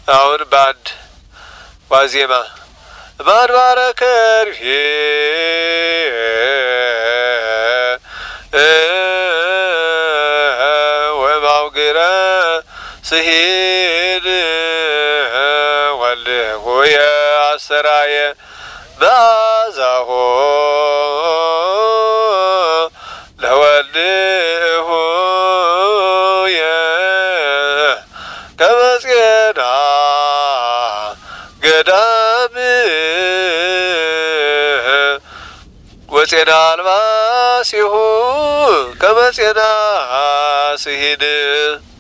አሁን ባንድ ዋዜማ ማድባረ ከርቤ ወማውግረ ስሂድ ወልሆየ አሰራየ በአዛሆ ለወልሆየ ከመጽየና ገዳም ወፄና አልባ ሲሁ ከመጽየና ስሂድ